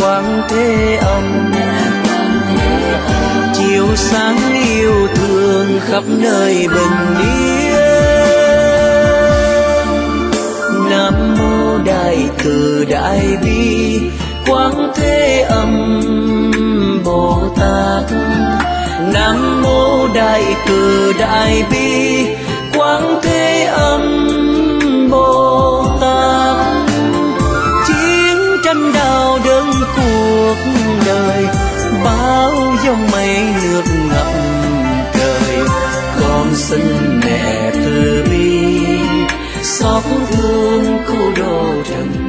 quang thế âm. Chiếu sáng yêu thương khắp nơi bình yên. Nam mô Đại Từ Đại Bi Quang Thế Âm Bồ Tát. Nam mô Đại Từ Đại Bi Quang Thế Âm Bồ Tát. Chiến tranh đau đớn cuộc đời, bao dòng mây nước ngập trời, con xin mẹ từ bi xót thương cứu độ trần